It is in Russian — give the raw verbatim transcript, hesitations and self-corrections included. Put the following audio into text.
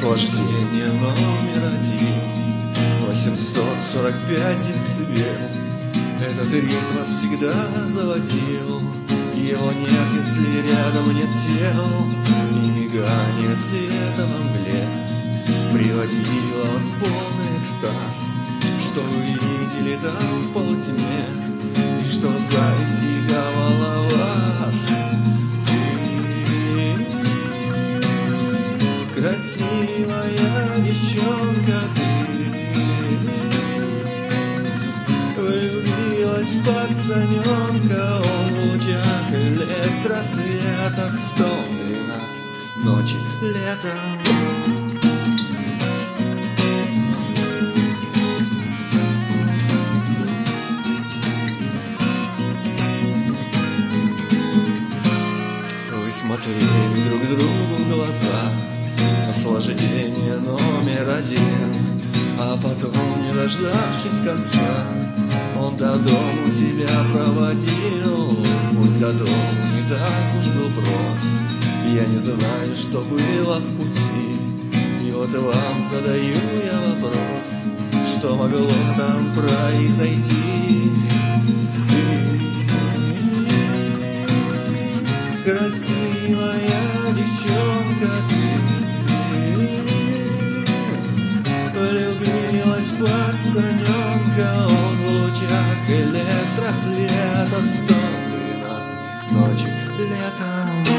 Наслаждение номер один, восемьсот сорок пять децибел. Этот ритм вас всегда заводил. Его нет, если рядом нет тел. И мигание света во мгле приводило вас в полный экстаз. Что вы видели там в полутьме, и что заинтриговало вас? Ты, красивая девчонка, ты влюбилась в пацаненка. Он в лучах электросвета. Сто двенадцать ночи летом. Вы смотрели друг другу в глаза, наслаждение номер один. А потом, не дождавшись конца, он до дому тебя проводил. Путь до дому не так уж был прост. Я не знаю, что было в пути, и вот вам задаю я вопрос: что могло там произойти? Ты, красивая девчонка, ты влюбилась в пацаненка. Он в лучах электросвета. Сто двенадцать ночи летом.